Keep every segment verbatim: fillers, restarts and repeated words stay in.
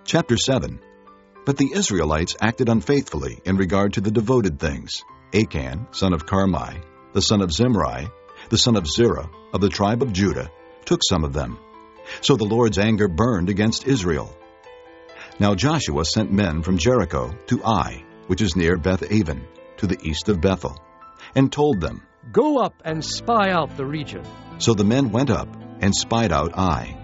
Chapter seven. But the Israelites acted unfaithfully in regard to the devoted things. Achan, son of Carmi, the son of Zimri, the son of Zerah, of the tribe of Judah, took some of them. So the Lord's anger burned against Israel. Now Joshua sent men from Jericho to Ai, which is near Beth-aven, to the east of Bethel, and told them, "Go up and spy out the region." So the men went up and spied out Ai.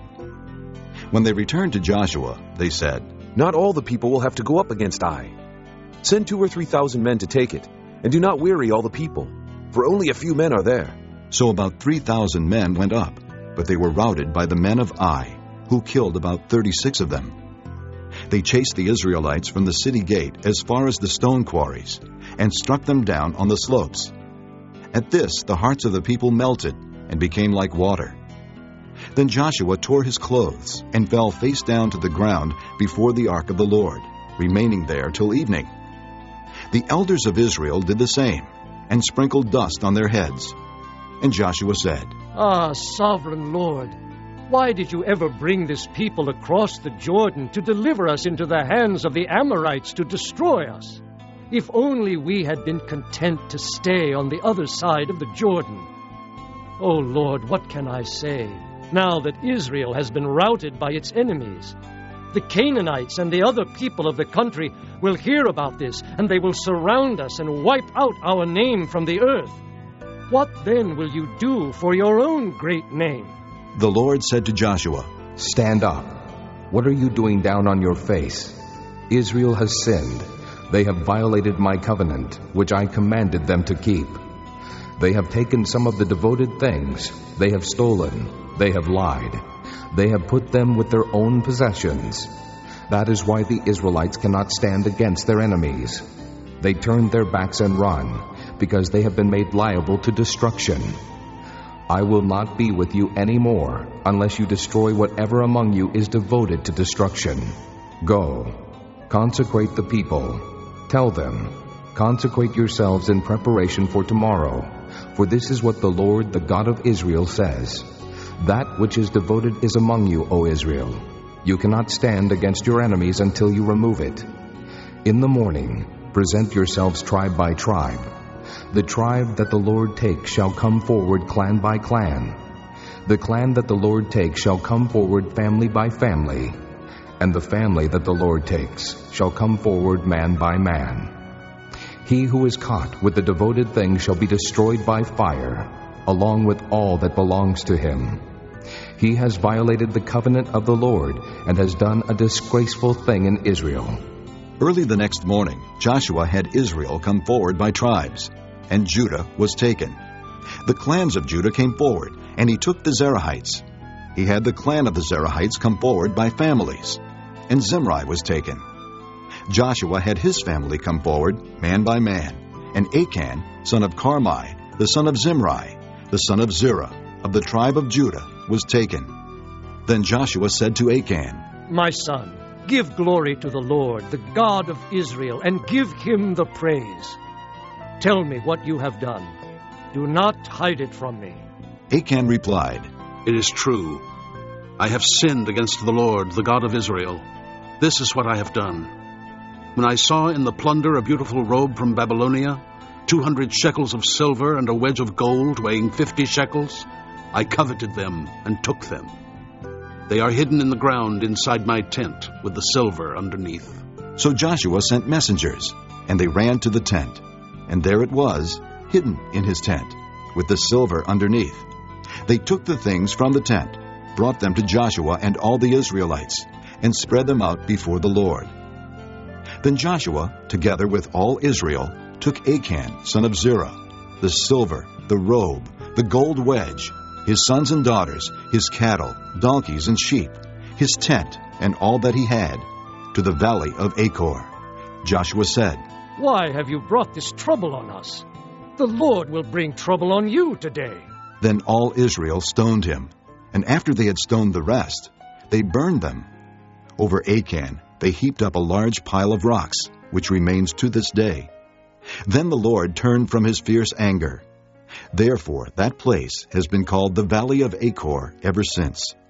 When they returned to Joshua, they said, "Not all the people will have to go up against Ai. Send two or three thousand men to take it, and do not weary all the people, for only a few men are there." So about three thousand men went up, but they were routed by the men of Ai, who killed about thirty-six of them. They chased the Israelites from the city gate as far as the stone quarries, and struck them down on the slopes. At this the hearts of the people melted and became like water. Then Joshua tore his clothes and fell face down to the ground before the ark of the Lord, remaining there till evening. The elders of Israel did the same, and sprinkled dust on their heads. And Joshua said, "Ah, sovereign Lord, why did you ever bring this people across the Jordan to deliver us into the hands of the Amorites to destroy us? If only we had been content to stay on the other side of the Jordan. Oh Lord, what can I say, now that Israel has been routed by its enemies? The Canaanites and the other people of the country will hear about this, and they will surround us and wipe out our name from the earth. What then will you do for your own great name?" The Lord said to Joshua, "Stand up. What are you doing down on your face? Israel has sinned. They have violated my covenant, which I commanded them to keep. They have taken some of the devoted things. They have stolen. They have lied. They have put them with their own possessions. That is why the Israelites cannot stand against their enemies. They turn their backs and run, because they have been made liable to destruction. I will not be with you any more, unless you destroy whatever among you is devoted to destruction. Go, consecrate the people. Tell them, consecrate yourselves in preparation for tomorrow, for this is what the Lord, the God of Israel, says. That which is devoted is among you, O Israel. You cannot stand against your enemies until you remove it. In the morning, present yourselves tribe by tribe. The tribe that the Lord takes shall come forward clan by clan. The clan that the Lord takes shall come forward family by family. And the family that the Lord takes shall come forward man by man. He who is caught with the devoted thing shall be destroyed by fire, along with all that belongs to him. He has violated the covenant of the Lord and has done a disgraceful thing in Israel." Early the next morning, Joshua had Israel come forward by tribes, and Judah was taken. The clans of Judah came forward, and he took the Zerahites. He had the clan of the Zerahites come forward by families, and Zimri was taken. Joshua had his family come forward, man by man, and Achan, son of Carmi, the son of Zimri, the son of Zerah, of the tribe of Judah, was taken. Then Joshua said to Achan, "My son, give glory to the Lord, the God of Israel, and give him the praise. Tell me what you have done. Do not hide it from me." Achan replied, "It is true. I have sinned against the Lord, the God of Israel. This is what I have done. When I saw in the plunder a beautiful robe from Babylonia, two hundred shekels of silver and a wedge of gold weighing fifty shekels, I coveted them and took them. They are hidden in the ground inside my tent with the silver underneath." So Joshua sent messengers, and they ran to the tent, and there it was, hidden in his tent, with the silver underneath. They took the things from the tent, brought them to Joshua and all the Israelites, and spread them out before the Lord. Then Joshua, together with all Israel, took Achan, son of Zerah, the silver, the robe, the gold wedge, his sons and daughters, his cattle, donkeys, and sheep, his tent, and all that he had, to the valley of Achor. Joshua said, "Why have you brought this trouble on us? The Lord will bring trouble on you today." Then all Israel stoned him, and after they had stoned the rest, they burned them. Over Achan they heaped up a large pile of rocks, which remains to this day. Then the Lord turned from his fierce anger. Therefore that place has been called the Valley of Achor ever since.